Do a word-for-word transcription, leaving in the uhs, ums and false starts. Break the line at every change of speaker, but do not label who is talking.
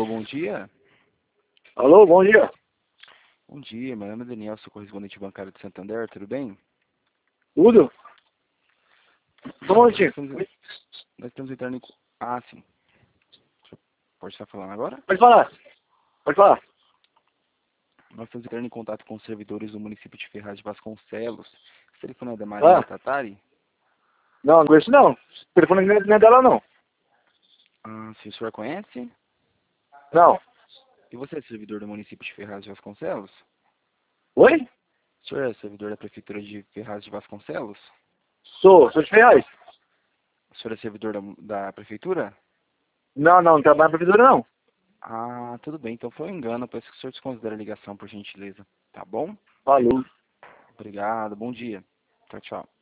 bom dia.
Alô, bom dia.
Bom dia, meu nome é Daniel, sou correspondente bancário de Santander, tudo bem?
Tudo? Só um
Nós
momentinho.
estamos, nós estamos entrando em... Ah, sim. Pode estar falando agora?
Pode falar. Pode falar.
Nós estamos entrando em contato com os servidores do município de Ferraz de Vasconcelos. Esse telefone é da Maria
Ah,
Tatari?
não, não conheço não. O telefone não é não é dela não.
Ah, sim, o senhor conhece?
Não.
E você é servidor do município de Ferraz de Vasconcelos?
Oi?
O senhor é servidor da prefeitura de Ferraz de Vasconcelos?
Sou, sou de Ferraz.
O senhor é servidor da, da prefeitura?
Não, não, não trabalho na prefeitura não.
Ah, tudo bem, então foi um engano, peço que o senhor desconsidere a ligação, por gentileza. Tá bom?
Falou.
Obrigado, bom dia. Tchau, tchau.